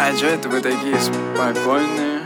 А чё это вы такие спокойные?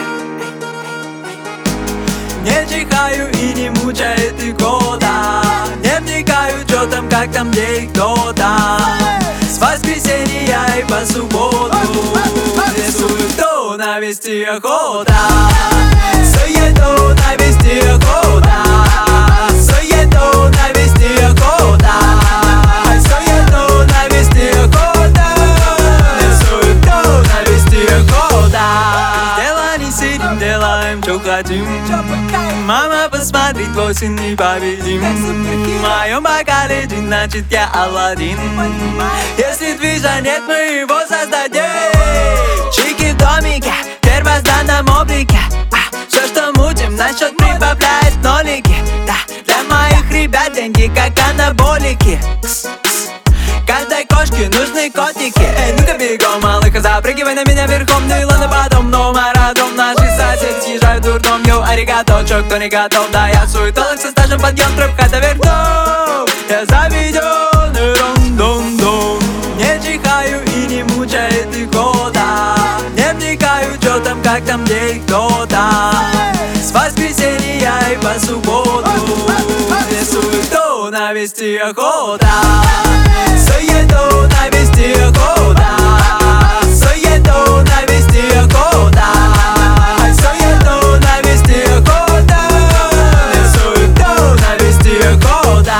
Не чихаю и не мучает и года. Не вникаю, чё там, как там, где и кто там. С воскресенья и по субботу рисую, кто навести охота. Суету навести охота. Суету навести охота. Суету навести охота. Рисую, кто навести охота. Дела не сидим, делаем, чё хотим. Мама, посмотри, твой сын непобедим. В моем бокале джин, значит я Аладдин. Если движа нет, мы его создадим. Чики в домике, в первозданном облике. Все, что мутим, на счет прибавляет нолики. Да, для моих ребят деньги как анаболики. Каждой кошке нужны котики. Эй, ну-ка бегом, малыха, запрыгивай на меня верхом. Ну и ладно потом, но марадом. Наши соседи съезжают в дурдом. Йоу, аригато, чё, кто не готов? Да, я суетолог со стажем, подъем, трэп, хата верхом. Я заведен, и рон-дон-дон. Не чихаю и не мучает и года. Не вникаю, чё там, как там, где и кто там. С воскресенья и по субботу рисую, кто навести охота. Суету навести охота. Суету навести охота. Суету навести охота. Рисую, кто навести охота.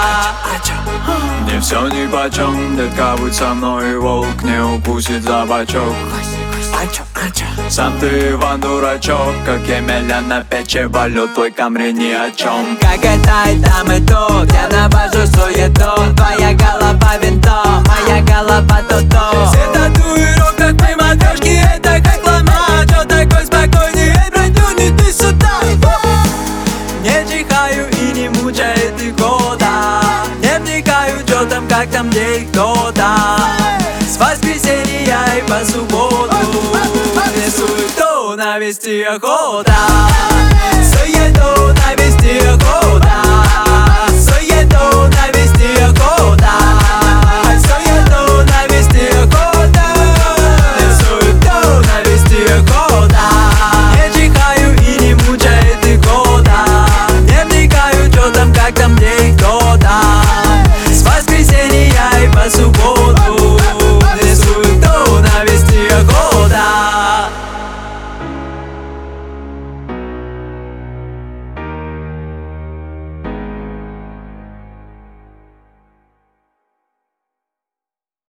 Мне все нипочем, детка, будь со мной, волк не укусит за бочок. Сам ты, Иван, дурачок, как Емеля на печи валю, твой Камри ни о чем. Как это и там и тут, я навожу суету. Твоя голова винтом, моя голова то-то. Все татуировки, как при матрешке, это как лома. Чё такой спокойный, эй, братью, не ты сюда. Не чихаю и не мучает и года. Не вникаю, чё там, как там, где и кто там. С воскресенья и по субботу рисую, кто навести охота. Суету навести охота. Суету навести